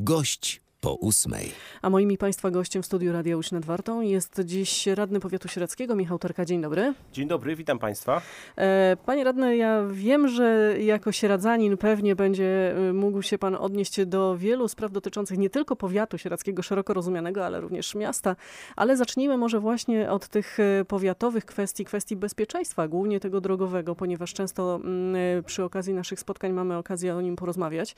Gość po 8. A moim i Państwa gościem w studiu Radia Łódź nad Wartą jest dziś radny powiatu sieradzkiego Michał Terka. Dzień dobry. Dzień dobry, witam Państwa. Panie radny, ja wiem, że jako sieradzanin pewnie będzie mógł się Pan odnieść do wielu spraw dotyczących nie tylko powiatu sieradzkiego szeroko rozumianego, ale również miasta. Ale zacznijmy może właśnie od tych powiatowych kwestii bezpieczeństwa, głównie tego drogowego, ponieważ często przy okazji naszych spotkań mamy okazję o nim porozmawiać.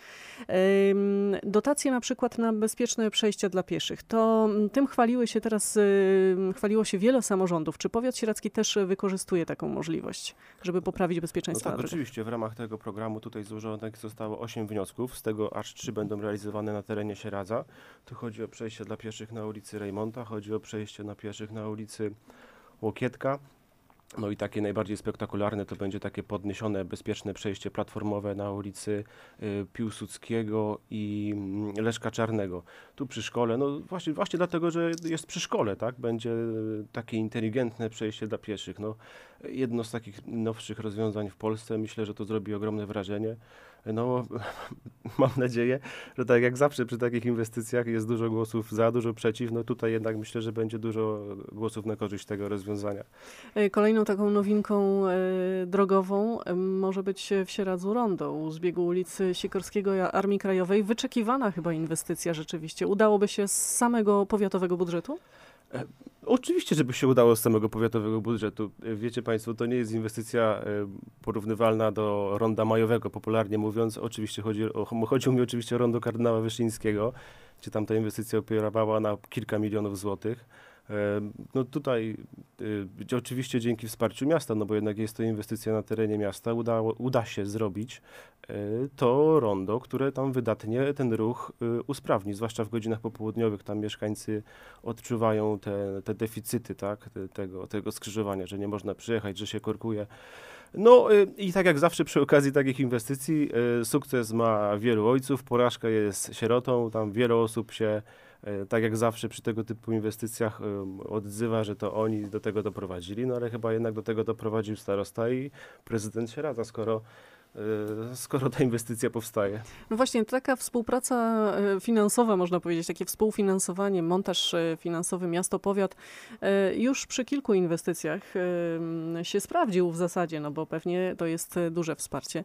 Dotacje na przykład na bezpieczne przejścia dla pieszych. To tym chwaliło się wiele samorządów. Czy powiat sieradzki też wykorzystuje taką możliwość, żeby poprawić bezpieczeństwo? No tak, oczywiście. W ramach tego programu tutaj złożonych zostało 8 wniosków, z tego aż 3 będą realizowane na terenie Sieradza. Tu chodzi o przejście dla pieszych na ulicy Rejmonta, chodzi o przejście dla pieszych na ulicy Łokietka. No i takie najbardziej spektakularne to będzie takie podniesione, bezpieczne przejście platformowe na ulicy Piłsudskiego i Leszka Czarnego. Tu przy szkole, no właśnie dlatego, że jest przy szkole, tak? Będzie takie inteligentne przejście dla pieszych. No, jedno z takich nowszych rozwiązań w Polsce. Myślę, że to zrobi ogromne wrażenie. No, mam nadzieję, że tak jak zawsze przy takich inwestycjach jest dużo głosów za, dużo przeciw. No tutaj jednak myślę, że będzie dużo głosów na korzyść tego rozwiązania. Kolejną taką nowinką drogową może być w Sieradzu rondo u zbiegu ulicy Sikorskiego i Armii Krajowej. Wyczekiwana chyba inwestycja rzeczywiście. Udałoby się z samego powiatowego budżetu? Oczywiście, żeby się udało z samego powiatowego budżetu. Wiecie Państwo, to nie jest inwestycja porównywalna do ronda majowego, popularnie mówiąc. Oczywiście chodziło mi oczywiście o rondo kardynała Wyszyńskiego, gdzie tam ta inwestycja opierała na kilka milionów złotych. No tutaj oczywiście dzięki wsparciu miasta, no bo jednak jest to inwestycja na terenie miasta, uda się zrobić to rondo, które tam wydatnie ten ruch usprawni, zwłaszcza w godzinach popołudniowych. Tam mieszkańcy odczuwają te deficyty, tak, tego skrzyżowania, że nie można przyjechać, że się korkuje. No i tak jak zawsze przy okazji takich inwestycji sukces ma wielu ojców, porażka jest sierotą, tam wiele osób się tak jak zawsze przy tego typu inwestycjach odzywa, że to oni do tego doprowadzili, no ale chyba jednak do tego doprowadził starosta i prezydent Sieradza, skoro ta inwestycja powstaje. No właśnie, taka współpraca finansowa, można powiedzieć, takie współfinansowanie, montaż finansowy miasto-powiat już przy kilku inwestycjach się sprawdził w zasadzie, no bo pewnie to jest duże wsparcie.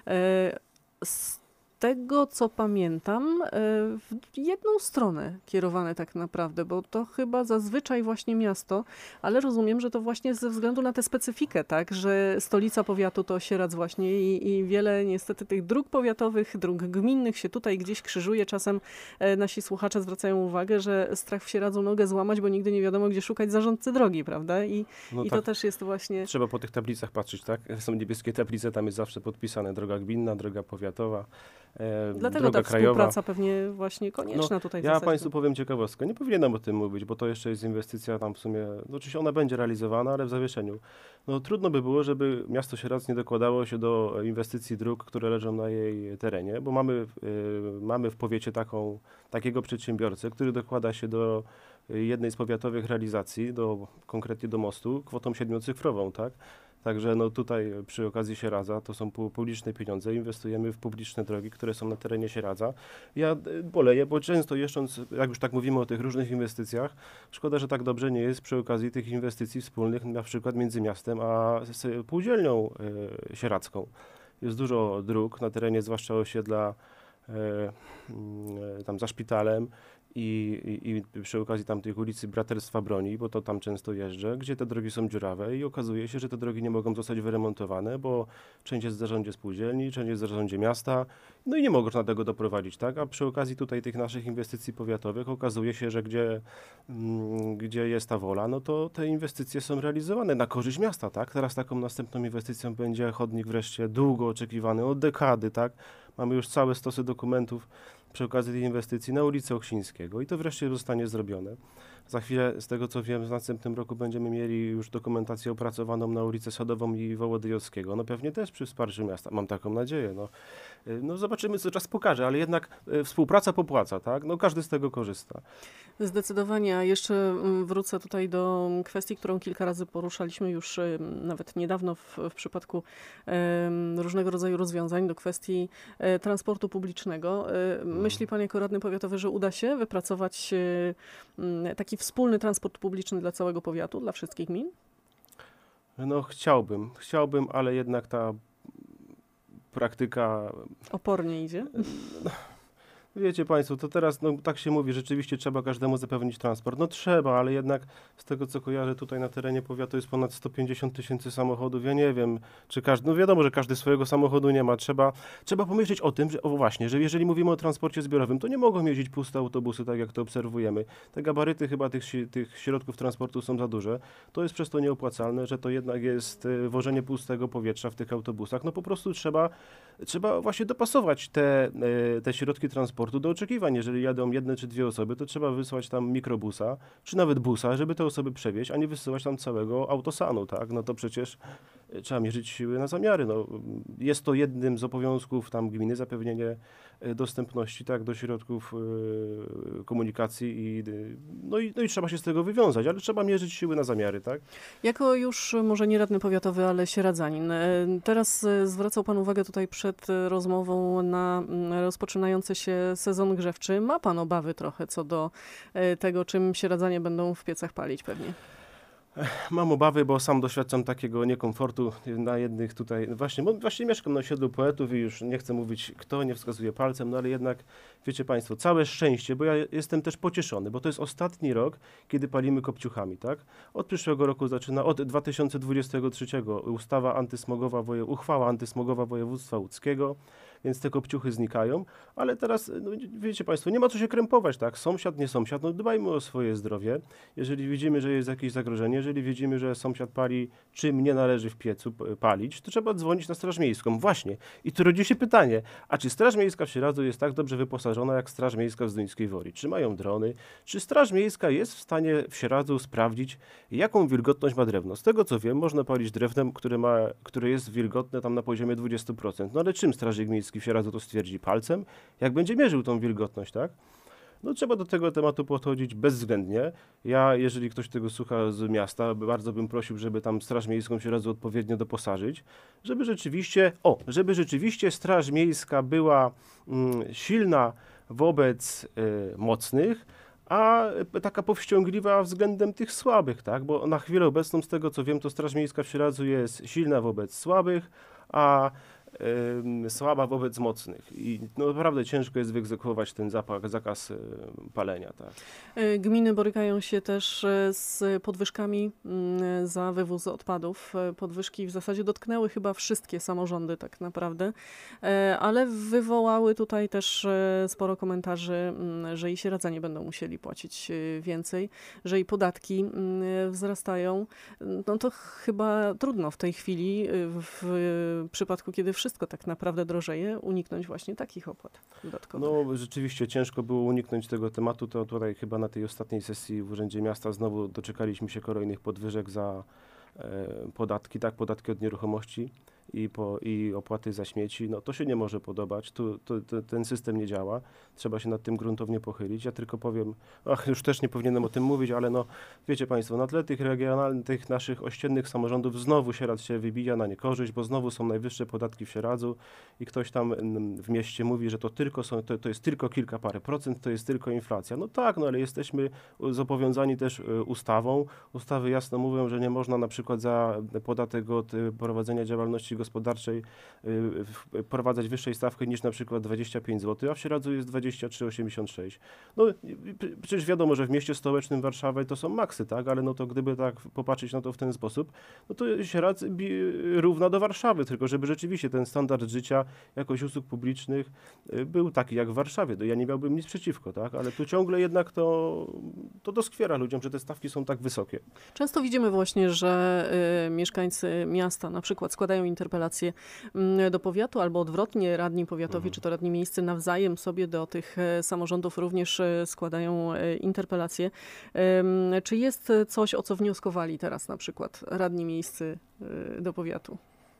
Z tego, co pamiętam, w jedną stronę kierowane tak naprawdę, bo to chyba zazwyczaj właśnie miasto, ale rozumiem, że to właśnie ze względu na tę specyfikę, tak, że stolica powiatu to Sieradz właśnie i wiele niestety tych dróg powiatowych, dróg gminnych się tutaj gdzieś krzyżuje. Czasem nasi słuchacze zwracają uwagę, że strach w Sieradzu nogę złamać, bo nigdy nie wiadomo, gdzie szukać zarządcy drogi, prawda? I tak, to też jest właśnie... Trzeba po tych tablicach patrzeć, tak? Są niebieskie tablice, tam jest zawsze podpisane droga gminna, droga powiatowa. Dlatego ta współpraca pewnie właśnie konieczna tutaj w Ja zasadzie. Państwu powiem ciekawostkę. Nie powinienem o tym mówić, bo to jeszcze jest inwestycja tam w sumie, no oczywiście ona będzie realizowana, ale w zawieszeniu. No trudno by było, żeby miasto Sieradz nie dokładało się do inwestycji dróg, które leżą na jej terenie, bo mamy w powiecie takiego przedsiębiorcę, który dokłada się do jednej z powiatowych realizacji, konkretnie do mostu, kwotą siedmiocyfrową, tak? Także no tutaj przy okazji Sieradza to są publiczne pieniądze, inwestujemy w publiczne drogi, które są na terenie Sieradza. Ja boleję, bo często jeżdżąc, jak już tak mówimy o tych różnych inwestycjach, szkoda, że tak dobrze nie jest przy okazji tych inwestycji wspólnych, na przykład między miastem a spółdzielnią sieradzką. Jest dużo dróg na terenie, zwłaszcza osiedla tam za szpitalem, i przy okazji tamtej ulicy Braterstwa Broni, bo to tam często jeżdżę, gdzie te drogi są dziurawe i okazuje się, że te drogi nie mogą zostać wyremontowane, bo część jest w zarządzie spółdzielni, część jest w zarządzie miasta, no i nie mogą do tego doprowadzić, tak? A przy okazji tutaj tych naszych inwestycji powiatowych okazuje się, że gdzie jest ta wola, no to te inwestycje są realizowane na korzyść miasta, tak? Teraz taką następną inwestycją będzie chodnik wreszcie długo oczekiwany, od dekady, tak? Mamy już całe stosy dokumentów przy okazji tej inwestycji na ulicy Oksińskiego i to wreszcie zostanie zrobione. Za chwilę, z tego co wiem, w następnym roku będziemy mieli już dokumentację opracowaną na ulicę Sadową i Wołodyjowskiego. No pewnie też przy wsparciu miasta, mam taką nadzieję. No zobaczymy, co czas pokaże, ale jednak współpraca popłaca, tak? No każdy z tego korzysta. Zdecydowanie. A jeszcze wrócę tutaj do kwestii, którą kilka razy poruszaliśmy już nawet niedawno w przypadku różnego rodzaju rozwiązań, do kwestii transportu publicznego. myśli pan jako radny powiatowy, że uda się wypracować taki wspólny transport publiczny dla całego powiatu, dla wszystkich gmin? No chciałbym, ale jednak ta praktyka... Opornie idzie? Wiecie Państwo, to teraz, no tak się mówi, rzeczywiście trzeba każdemu zapewnić transport. No trzeba, ale jednak z tego, co kojarzę, tutaj na terenie powiatu jest ponad 150 000 samochodów. Ja nie wiem, czy każdy, no wiadomo, że każdy swojego samochodu nie ma. Trzeba pomyśleć o tym, że, o właśnie, że jeżeli mówimy o transporcie zbiorowym, to nie mogą jeździć puste autobusy, tak jak to obserwujemy. Te gabaryty chyba tych środków transportu są za duże. To jest przez to nieopłacalne, że to jednak jest wożenie pustego powietrza w tych autobusach. No po prostu trzeba właśnie dopasować te środki transportu do oczekiwań. Jeżeli jadą jedne czy dwie osoby, to trzeba wysłać tam mikrobusa, czy nawet busa, żeby te osoby przewieźć, a nie wysyłać tam całego autosanu, tak? No to przecież trzeba mierzyć siły na zamiary. No, jest to jednym z obowiązków tam gminy, zapewnienie dostępności, tak, do środków komunikacji no i trzeba się z tego wywiązać, ale trzeba mierzyć siły na zamiary, tak? Jako już może nie radny powiatowy, ale sieradzanin. Teraz zwracał pan uwagę tutaj przed rozmową na rozpoczynający się sezon grzewczy. Ma pan obawy trochę co do tego, czym sieradzanie będą w piecach palić pewnie? Mam obawy, bo sam doświadczam takiego niekomfortu na jednych tutaj, właśnie mieszkam na osiedlu poetów i już nie chcę mówić kto, nie wskazuję palcem, no ale jednak, wiecie Państwo, całe szczęście, bo ja jestem też pocieszony, bo to jest ostatni rok, kiedy palimy kopciuchami, tak? Od przyszłego roku od 2023 uchwała antysmogowa województwa łódzkiego, więc te kopciuchy znikają, ale teraz, no, wiecie Państwo, nie ma co się krępować, tak? Sąsiad, nie sąsiad, no dbajmy o swoje zdrowie. Jeżeli widzimy, że jest jakieś zagrożenie, jeżeli widzimy, że sąsiad pali, czym nie należy w piecu palić, to trzeba dzwonić na Straż Miejską. Właśnie. I tu rodzi się pytanie, a czy Straż Miejska w Sieradzu jest tak dobrze wyposażona jak Straż Miejska w Zduńskiej Woli? Czy mają drony? Czy Straż Miejska jest w stanie w Sieradzu sprawdzić, jaką wilgotność ma drewno? Z tego co wiem, można palić drewnem, które jest wilgotne tam na poziomie 20%. No ale czym Strażnik Miejski w Sieradzu to stwierdzi? Palcem? Jak będzie mierzył tą wilgotność, tak? No trzeba do tego tematu podchodzić bezwzględnie. Ja, jeżeli ktoś tego słucha z miasta, bardzo bym prosił, żeby tam Straż Miejską się razu odpowiednio doposażyć, żeby rzeczywiście Straż Miejska była silna wobec mocnych, a taka powściągliwa względem tych słabych, tak? Bo na chwilę obecną, z tego co wiem, to Straż Miejska w Sieradzu jest silna wobec słabych, a słaba wobec mocnych. I no, naprawdę ciężko jest wyegzekwować ten zakaz palenia. Tak. Gminy borykają się też z podwyżkami za wywóz odpadów. Podwyżki w zasadzie dotknęły chyba wszystkie samorządy tak naprawdę, ale wywołały tutaj też sporo komentarzy, że i sieradzanie będą musieli płacić więcej, że i podatki wzrastają. No to chyba trudno w tej chwili, w przypadku, kiedy wszystko tak naprawdę drożeje, uniknąć właśnie takich opłat dodatkowych. No rzeczywiście ciężko było uniknąć tego tematu, to tutaj chyba na tej ostatniej sesji w Urzędzie Miasta znowu doczekaliśmy się kolejnych podwyżek za podatki, tak, podatki od nieruchomości i opłaty za śmieci. No to się nie może podobać, ten system nie działa, trzeba się nad tym gruntownie pochylić. Ja tylko powiem, już też nie powinienem o tym mówić, ale no wiecie Państwo, na tle tych regionalnych, tych naszych ościennych samorządów znowu Sieradz się wybija na niekorzyść, bo znowu są najwyższe podatki w Sieradzu i ktoś tam w mieście mówi, że to jest tylko kilka parę procent, to jest tylko inflacja. No tak, no ale jesteśmy zobowiązani też ustawą. Ustawy jasno mówią, że nie można na przykład za podatek od prowadzenia działalności gospodarczej wprowadzać wyższej stawki niż na przykład 25 zł, a w Sieradzu jest 23,86. No przecież wiadomo, że w mieście stołecznym Warszawy to są maksy, tak, ale no to gdyby tak popatrzeć na to w ten sposób, no to Sieradz równa do Warszawy, tylko żeby rzeczywiście ten standard życia, jakość usług publicznych był taki jak w Warszawie. Ja nie miałbym nic przeciwko, tak, ale tu ciągle jednak to doskwiera ludziom, że te stawki są tak wysokie. Często widzimy właśnie, że mieszkańcy miasta na przykład składają interpelacje do powiatu albo odwrotnie radni powiatowi czy to radni miejscy nawzajem sobie do tych samorządów również składają interpelacje. Czy jest coś, o co wnioskowali teraz na przykład radni miejscy do powiatu?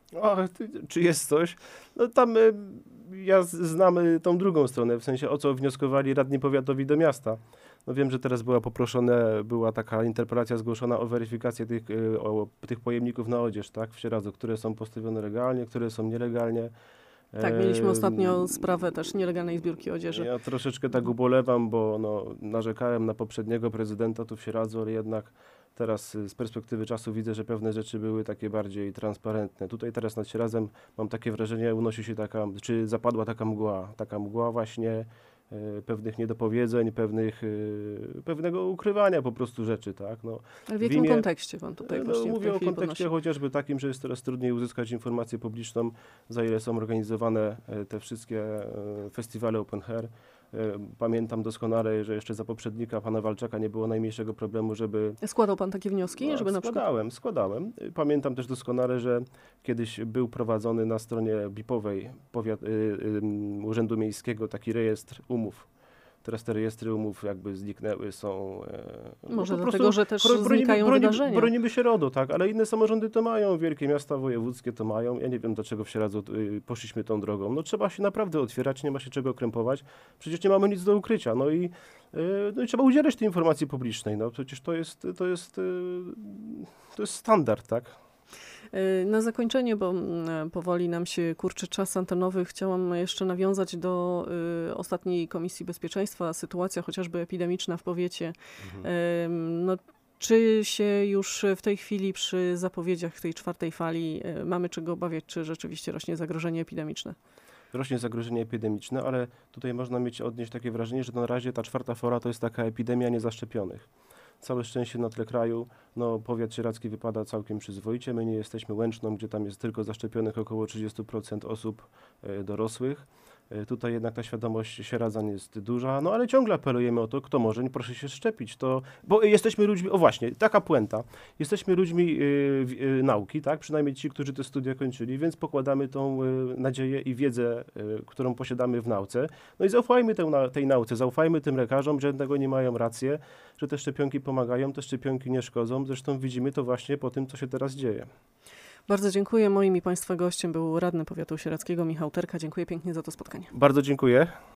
Czy jest coś? No tam ja znam tą drugą stronę, w sensie o co wnioskowali radni powiatowi do miasta. No wiem, że teraz była taka interpelacja zgłoszona o weryfikację tych pojemników na odzież, tak, w Sieradzu, które są postawione legalnie, które są nielegalnie. Tak, mieliśmy ostatnio sprawę też nielegalnej zbiórki odzieży. Ja troszeczkę tak ubolewam, bo no, narzekałem na poprzedniego prezydenta tu w Sieradzu, ale jednak teraz z perspektywy czasu widzę, że pewne rzeczy były takie bardziej transparentne. Tutaj teraz nad Sieradzem mam takie wrażenie, unosi się czy zapadła taka mgła właśnie pewnych niedopowiedzeń, pewnego ukrywania po prostu rzeczy, tak? No, Ale w jakim kontekście pan tutaj właśnie w mówię tej o chwili kontekście podnosi? chociażby takim, że jest coraz trudniej uzyskać informację publiczną, za ile są organizowane te wszystkie festiwale open air. Pamiętam doskonale, że jeszcze za poprzednika pana Walczaka nie było najmniejszego problemu, żeby... Składał pan takie wnioski, żeby na przykład... Składałem. Pamiętam też doskonale, że kiedyś był prowadzony na stronie BIP-owej Urzędu Miejskiego taki rejestr umów. Teraz te rejestry umów jakby zniknęły, są... Może po dlatego, prostu że też znikają wydarzenia. Bronimy się RODO, tak, ale inne samorządy to mają, wielkie miasta wojewódzkie to mają. Ja nie wiem, dlaczego w Sieradzu poszliśmy tą drogą. No trzeba się naprawdę otwierać, nie ma się czego krępować. Przecież nie mamy nic do ukrycia. No i trzeba udzielać tej informacji publicznej. No przecież to jest standard, tak? Na zakończenie, bo powoli nam się kurczy czas antenowy, chciałam jeszcze nawiązać do ostatniej Komisji Bezpieczeństwa. Sytuacja chociażby epidemiczna w powiecie. No, czy się już w tej chwili przy zapowiedziach tej czwartej fali mamy czego obawiać, czy rzeczywiście rośnie zagrożenie epidemiczne? Rośnie zagrożenie epidemiczne, ale tutaj można odnieść takie wrażenie, że na razie ta czwarta fala to jest taka epidemia niezaszczepionych. Całe szczęście na tle kraju, no powiat sieradzki wypada całkiem przyzwoicie. My nie jesteśmy Łęczną, gdzie tam jest tylko zaszczepionych około 30% osób dorosłych. Tutaj jednak ta świadomość Sieradzan jest duża, no ale ciągle apelujemy o to, kto może, proszę się szczepić. Bo jesteśmy ludźmi, o właśnie, taka puenta, jesteśmy ludźmi nauki, tak? Przynajmniej ci, którzy te studia kończyli, więc pokładamy tą nadzieję i wiedzę, którą posiadamy w nauce. No i zaufajmy tej nauce, zaufajmy tym lekarzom, że tego nie mają rację, że te szczepionki pomagają, te szczepionki nie szkodzą. Zresztą widzimy to właśnie po tym, co się teraz dzieje. Bardzo dziękuję. Moim i państwa gościem był radny powiatu sieradzkiego Michał Terka. Dziękuję pięknie za to spotkanie. Bardzo dziękuję.